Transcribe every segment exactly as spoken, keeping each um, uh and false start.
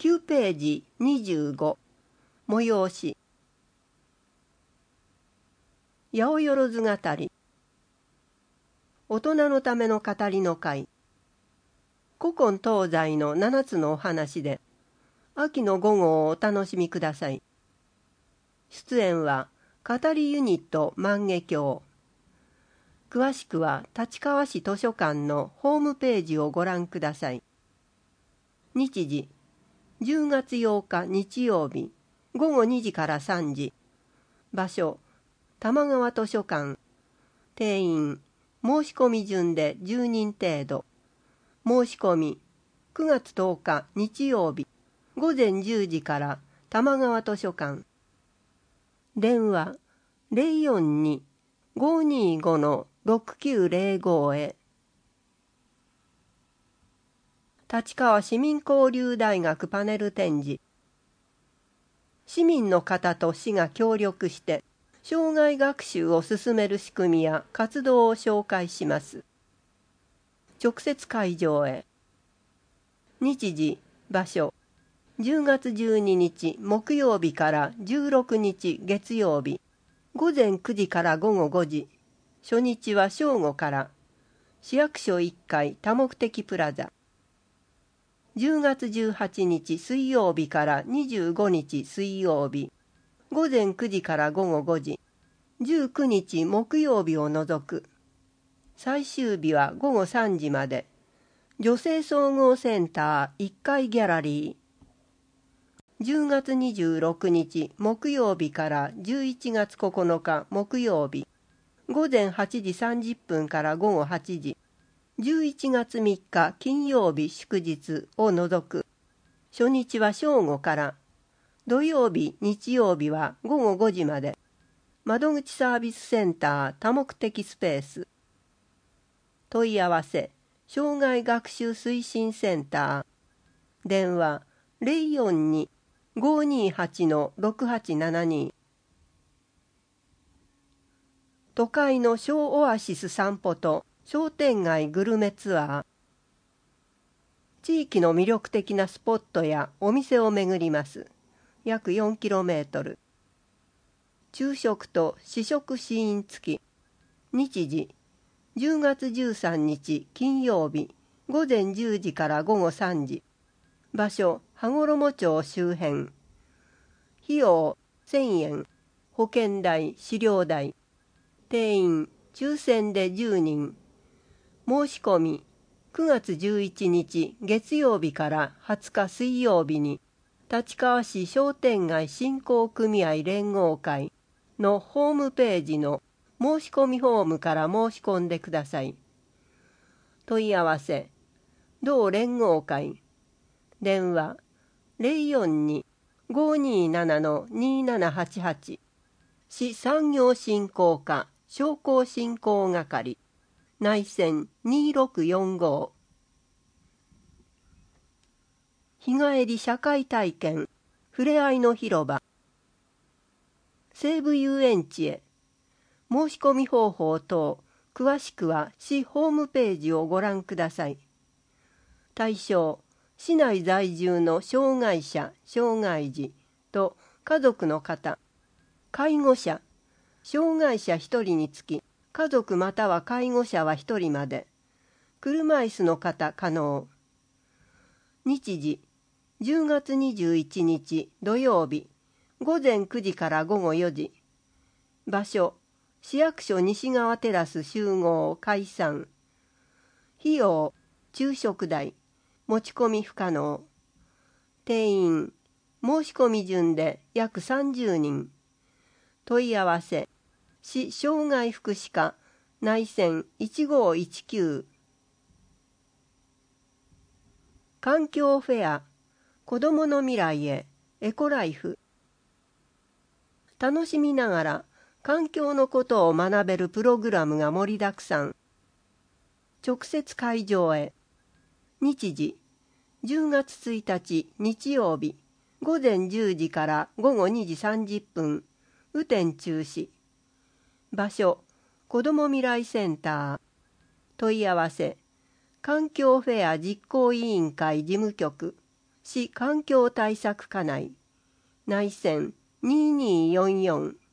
きゅうページにじゅうご催し八百万語り大人のための語りの会古今東西のななつのお話で秋の午後をお楽しみください。出演は語りユニット万華鏡。詳しくは立川市図書館のホームページをご覧ください。日時じゅうがつようか日曜日ごごにじからさんじ。場所玉川図書館。定員申し込み順でじゅうにん程度。申し込みくがつとおか日曜日ごぜんじゅうじから玉川図書館。電話 ゼロよんに ごーにーご ろくきゅうゼロご へ。立川市民交流大学パネル展示。市民の方と市が協力して障害学習を進める仕組みや活動を紹介します。直接会場へ。日時、場所、じゅうがつじゅうににち木曜日からじゅうろくにち月曜日、ごぜんくじからごごごじ、初日は正午から、市役所いっかい多目的プラザ。じゅうがつじゅうはちにち水曜日からにじゅうごにち水曜日、ごぜんくじからごごごじ、じゅうくにち木曜日を除く。最終日はごごさんじまで。女性総合センターいっかいギャラリー。じゅうがつにじゅうろくにち木曜日からじゅういちがつここのか木曜日、ごぜんはちじさんじゅっぷんからごごはちじ。じゅういちがつみっか金曜日祝日を除く。初日は正午から。土曜日日曜日はごごごじまで。窓口サービスセンター多目的スペース。問い合わせ障害学習推進センター。電話 ゼロよんに ごーにーはち ろくはちななに。都会の小オアシス散歩と商店街グルメツアー。地域の魅力的なスポットやお店を巡ります。約よんキロメートル。昼食と試食シーン付き。日時じゅうがつじゅうさんにち金曜日ごぜんじゅうじからごごさんじ。場所羽衣町周辺。費用せんえん。保険代飼料代。定員抽選でじゅうにん。申し込みくがつじゅういちにち月曜日からはつか水曜日に立川市商店街振興組合連合会のホームページの申し込みフォームから申し込んでください。問い合わせ同連合会。電話 ゼロよんに ごーにーなな にーななはちはち。市産業振興課商工振興係。内線にーろくよんご。日帰り社会体験ふれあいの広場。西武遊園地へ。申し込み方法等詳しくは市ホームページをご覧ください。対象市内在住の障害者障害児と家族の方。介護者障害者ひとりにつき家族または介護者はひとりまで。車椅子の方可能。日時じゅうがつにじゅういちにち土曜日ごぜんくじからごごよじ。場所市役所西側テラス集合解散。費用昼食代持ち込み不可能。定員申し込み順で約さんじゅうにん。問い合わせ市障害福祉課内線いちごーいちきゅう。環境フェア子どもの未来へエコライフ。楽しみながら環境のことを学べるプログラムが盛りだくさん。直接会場へ。日時じゅうがつついたち日曜日ごぜんじゅうじからごごにじさんじゅっぷん。雨天中止。場所子ども未来センター。問い合わせ環境フェア実行委員会事務局市環境対策課内内線ににーよんよん。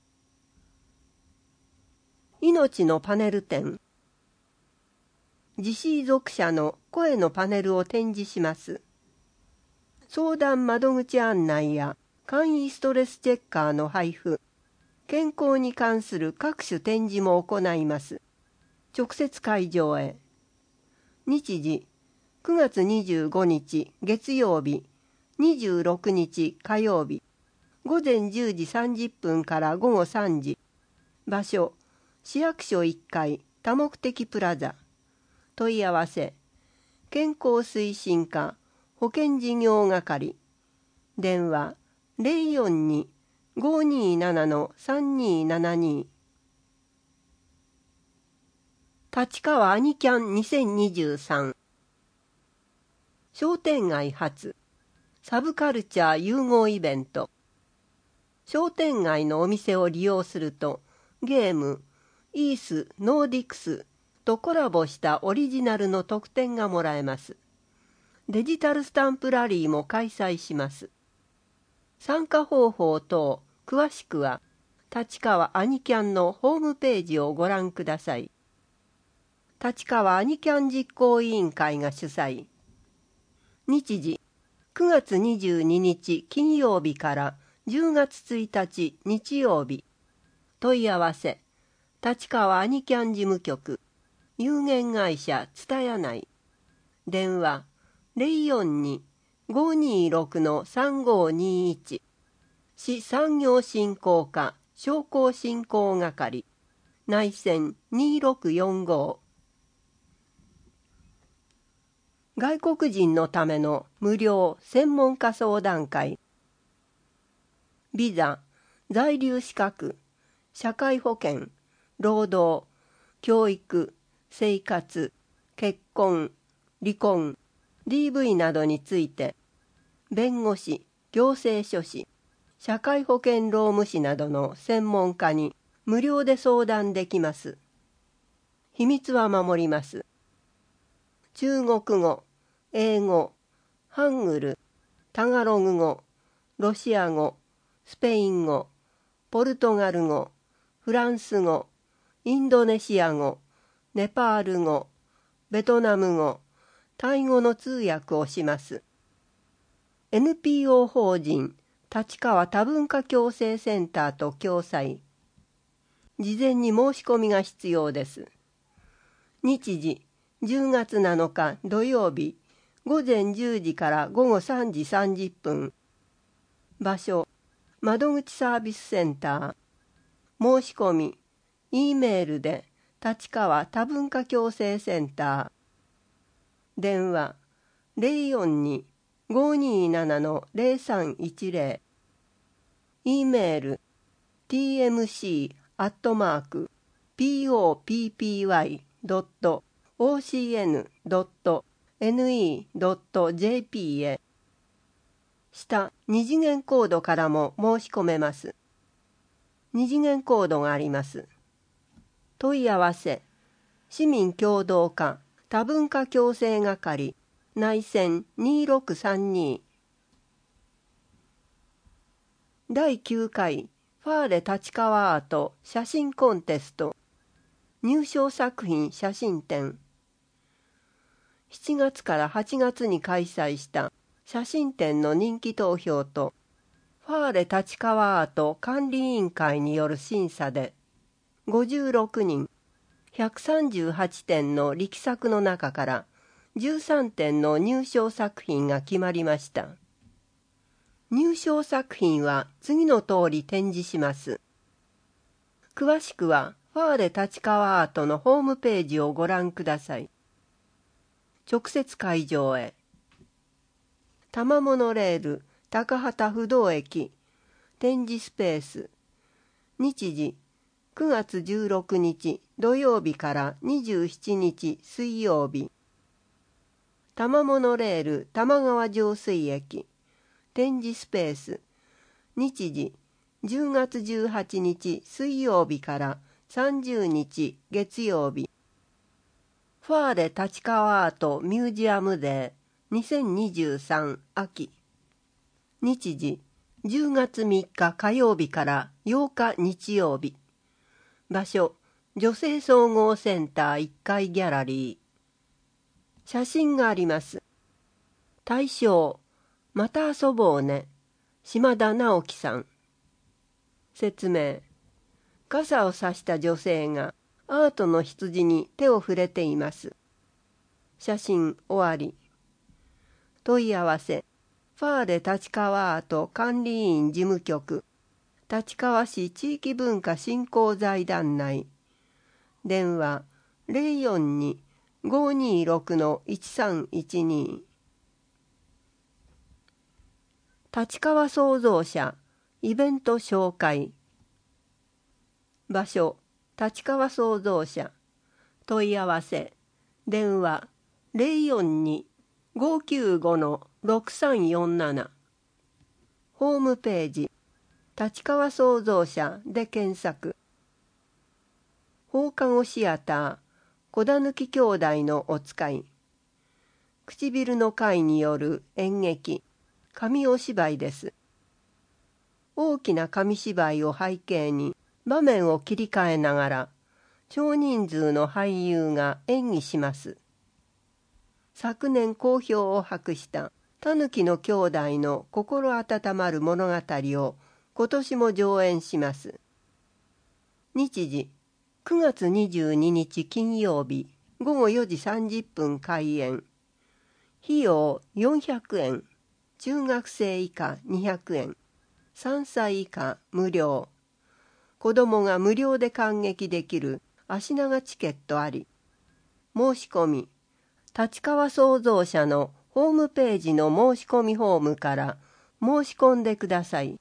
命のパネル展。自死属者の声のパネルを展示します。相談窓口案内や簡易ストレスチェッカーの配布、健康に関する各種展示も行います。直接会場へ。日時くがつにじゅうごにち月曜日、にじゅうろくにち火曜日、ごぜんじゅうじさんじゅっぷんからごごさんじ。場所、市役所いっかい多目的プラザ。問い合わせ、健康推進課保健事業係。電話、ゼロよんにーごーにーななのさんにーななにー。立川アニキャンにせんにじゅうさん。商店街発サブカルチャー融合イベント。商店街のお店を利用するとゲーム、イース・ノーディクスとコラボしたオリジナルの特典がもらえます。デジタルスタンプラリーも開催します。参加方法等詳しくは立川アニキャンのホームページをご覧ください。立川アニキャン実行委員会が主催。日時くがつにじゅうににち金曜日からじゅうがつついたち日曜日。問い合わせ、立川アニキャン事務局有限会社蔦屋内。電話ゼロよんにーごーにーろくのさんごーにーいち。市産業振興課商工振興係内線にーろくよんご。外国人のための無料専門家相談会。ビザ、在留資格、社会保険、労働、教育、生活、結婚、離婚、ディーブイ などについて、弁護士、行政書士、社会保険労務士などの専門家に無料で相談できます。秘密は守ります。中国語、英語、ハングル、タガログ語、ロシア語、スペイン語、ポルトガル語、フランス語、インドネシア語、ネパール語、ベトナム語、タイ語の通訳をします。エヌピーオー 法人立川多文化共生センターと共催。事前に申し込みが必要です。日時じゅうがつなのか土曜日、ごぜんじゅうじからごごさんじさんじゅっぷん。場所、窓口サービスセンター。申し込み、E メールで立川多文化共生センター。電話、ゼロよんにーごーにーななのゼロさんいちゼロ。E メール、ティーエムシー アットマーク ピーオーピーピーワイ ドット オーシーエヌ ドット エヌイー ドット ジェーピー へ。下二次元コードからも申し込めます。二次元コードがあります。問い合わせ、市民協働課多文化共生係内線にーろくさんに。だいきゅうかいファーレ立川アート写真コンテスト入賞作品写真展。しちがつからはちがつに開催した写真展の人気投票とファーレ立川アート管理委員会による審査でごじゅうろくにんひゃくさんじゅうはちてんの力作の中からじゅうさんてんの入賞作品が決まりました。入賞作品は次の通り展示します。詳しくはファーレ立川アートのホームページをご覧ください。直接会場へ。多摩モノレール高畑不動駅展示スペース。日時くがつじゅうろくにち土曜日からにじゅうしちにち水曜日。多摩モノレール多摩川上水駅展示スペース。日時じゅうがつじゅうはちにち水曜日からさんじゅうにち月曜日。ファーレ立川アートミュージアムデーにせんにじゅうさん秋。日時じゅうがつみっか火曜日からようか日曜日。場所女性総合センターいっかいギャラリー。写真があります。対象また遊ぼうね、島田直樹さん。説明、傘を差した女性がアートの羊に手を触れています。写真終わり。問い合わせファーレ立川アート管理員事務局、立川市地域文化振興財団内。電話 ゼロよんに ごーにーろく いちさんいちに。立川創造者イベント紹介。場所立川創造者。問い合わせ電話 ゼロよんに ごーきゅうご ろくさんよんなな。ホームページ立川創造者で検索。放課後シアター小田抜兄弟のお使い。唇の会による演劇紙お芝居です。大きな紙芝居を背景に場面を切り替えながら少人数の俳優が演技します。昨年好評を博したたぬきの兄弟の心温まる物語を今年も上演します。日時くがつにじゅうににち金曜日ごごよじさんじゅっぷん開演。費用よんひゃくえん、中学生以下にひゃくえん、さんさい以下無料。子どもが無料で観劇できる足長チケットあり。申し込み立川創造者のホームページの申し込みフォームから申し込んでください。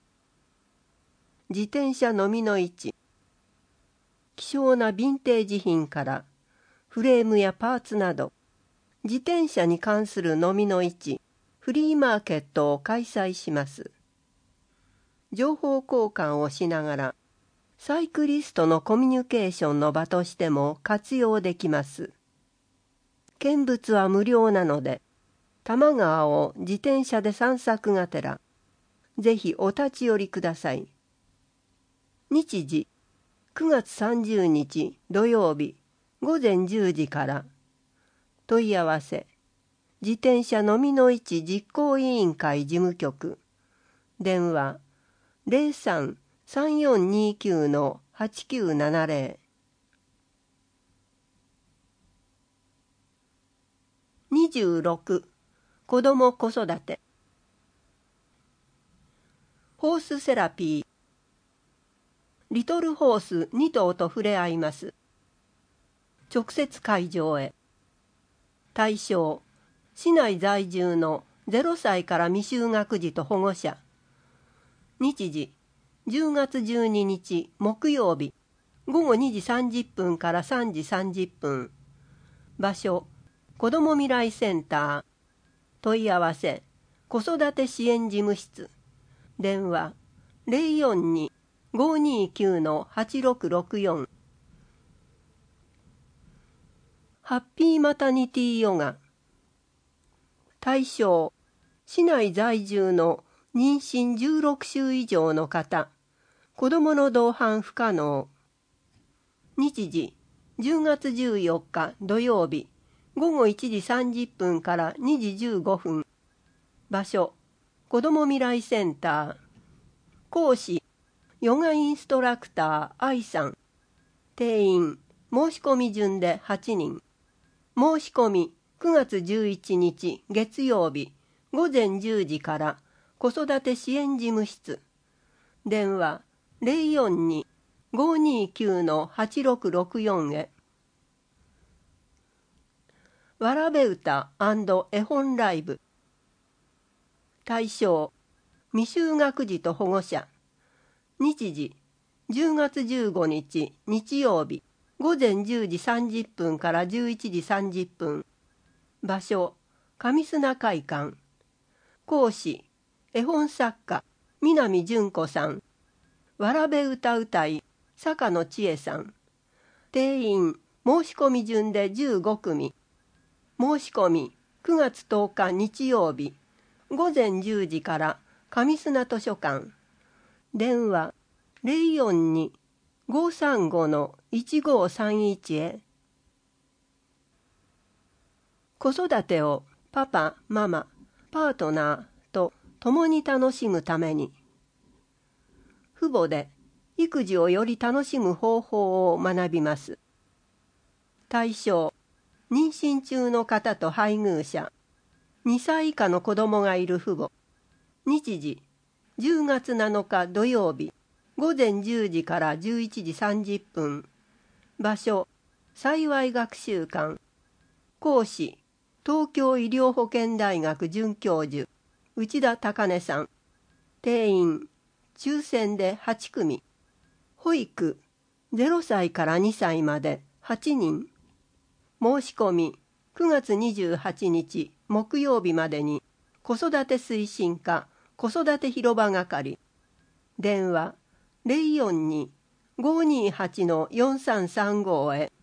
自転車のみの市。希少なヴィンテージ品からフレームやパーツなど自転車に関するのみの市フリーマーケットを開催します。情報交換をしながらサイクリストのコミュニケーションの場としても活用できます。見物は無料なので多摩川を自転車で散策がてらぜひお立ち寄りください。日時くがつさんじゅうにち土曜日ごぜんじゅうじから。問い合わせ自転車のみの市実行委員会事務局。電話 ゼロさん さんよんにきゅう はちきゅうななゼロ。にじゅうろく子ども子育て。ホースセラピー。リトルホースにとうと触れ合います。直接会場へ。対象市内在住のゼロさいから未就学児と保護者。日時じゅうがつじゅうににち木曜日ごごにじさんじゅっぷんからさんじさんじゅっぷん。場所子ども未来センター。問い合わせ子育て支援事務室。電話 ゼロよんに ごーにーきゅう はちろくろくよん。ハッピーマタニティヨガ。対象市内在住の妊娠じゅうろくしゅう以上の方、子どもの同伴不可能。日時じゅうがつじゅうよっか土曜日ごごいちじさんじゅっぷんからにじじゅうごふん。場所子ども未来センター。講師ヨガインストラクター愛さん。定員申し込み順ではちにん。申し込みくがつじゅういちにち月曜日ごぜんじゅうじから子育て支援事務室。電話 ゼロよんに ごーにーきゅう はちろくろくよん へ。わらべ歌&絵本ライブ。対象未就学児と保護者。日時じゅうがつじゅうごにち日曜日ごぜんじゅうじさんじゅっぷんからじゅういちじさんじゅっぷん。場所上砂会館。講師絵本作家南純子さん。わらべ歌うたい坂野千恵さん。定員申し込み順でじゅうごくみ。申し込みくがつとおか日曜日、ごぜんじゅうじから上砂図書館。電話ゼロよんに ごさんご いちごさんいち へ。子育てをパパ、ママ、パートナーと共に楽しむために。父母で育児をより楽しむ方法を学びます。対象、妊娠中の方と配偶者、にさい以下の子供がいる父母。日時、じゅうがつなのか土曜日、ごぜんじゅうじからじゅういちじさんじゅっぷん。場所、幸い学習館。講師、東京医療保険大学准教授、内田高根さん。定員、抽選ではちくみ。保育、ゼロさいからにさいまではちにん。申し込み、くがつにじゅうはちにち木曜日までに、子育て推進課子育て広場係。電話、ゼロよんに ごにはち よんさんさんご へ。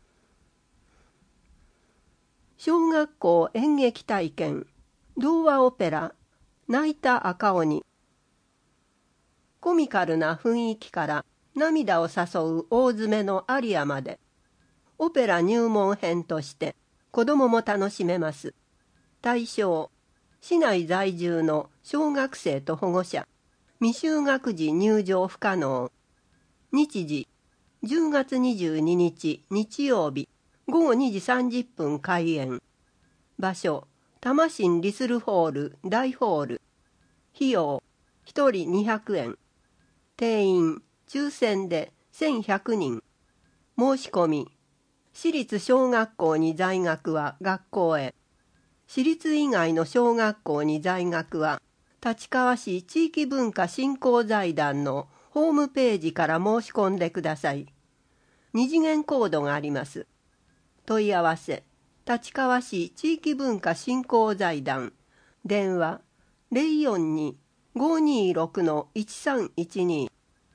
小学校演劇体験、童話オペラ、泣いた赤鬼。コミカルな雰囲気から涙を誘う大詰めのアリアまで、オペラ入門編として子どもも楽しめます。対象、市内在住の小学生と保護者、未就学児入場不可能。日時、じゅうがつにじゅうににち日曜日、ごごにじさんじゅっぷん開演。場所、多摩新リスルホール大ホール。費用、ひとりにひゃくえん。定員、抽選でせんひゃくにん。申し込み、私立小学校に在学は学校へ。私立以外の小学校に在学は、立川市地域文化振興財団のホームページから申し込んでください。二次元コードがあります。問い合わせ、立川市地域文化振興財団。電話、ゼロよんに ごにろく いちさんいちに。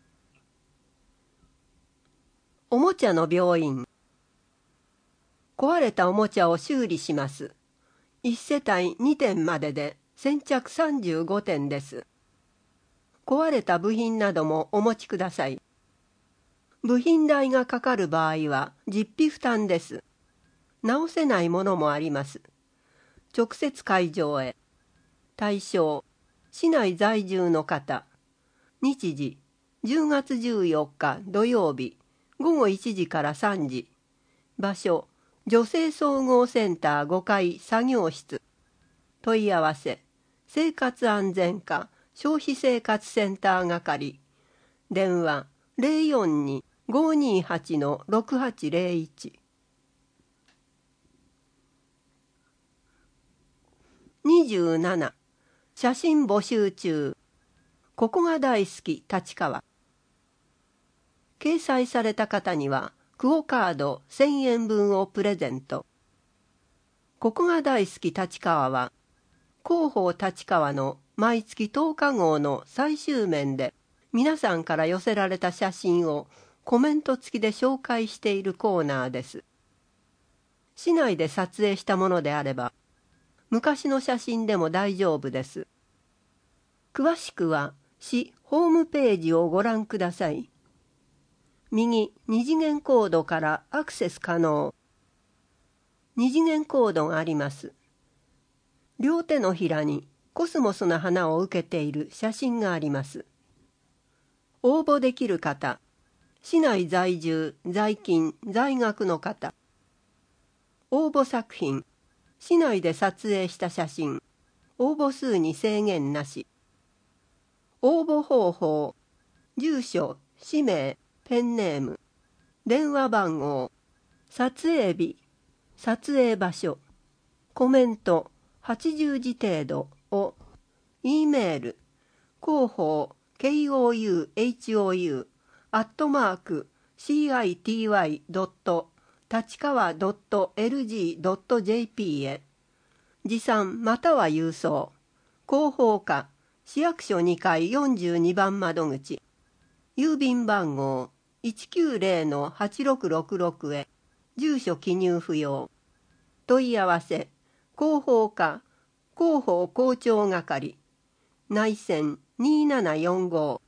おもちゃの病院。壊れたおもちゃを修理します。いちせたいにてんまでで先着さんじゅうごてんです。壊れた部品などもお持ちください。部品代がかかる場合は実費負担です。直せないものもあります。直接会場へ。対象、市内在住の方。日時、じゅうがつじゅうよっか土曜日、ごごいちじからさんじ。場所、女性総合センターごかい作業室。問い合わせ、生活安全課消費生活センター係。電話、ゼロよんに ごにはち ろくはちゼロいち。にじゅうなな、写真募集中。ここが大好き立川。掲載された方にはクオカードせんえんぶんをプレゼント。ここが大好き立川は広報立川の毎月とおか号の最終面で皆さんから寄せられた写真をコメント付きで紹介しているコーナーです。市内で撮影したものであれば昔の写真でも大丈夫です。詳しくは市ホームページをご覧ください。右二次元コードからアクセス可能。二次元コードがあります。両手のひらにコスモスの花を受けている写真があります。応募できる方、市内在住、在勤、在学の方。応募作品、市内で撮影した写真、応募数に制限なし。応募方法、住所、氏名、ペンネーム、電話番号、撮影日、撮影場所、コメントはちじゅうじ程度を、E メール、広報、kouhou、アットマーク、city.立川 .lg.jp へ。持参または郵送。広報課、市役所にかいよんじゅうにばん窓口。郵便番号 いちきゅうゼロ はちろくろくろく へ。住所記入不要。問い合わせ広報課広報校長係内線にーななよんご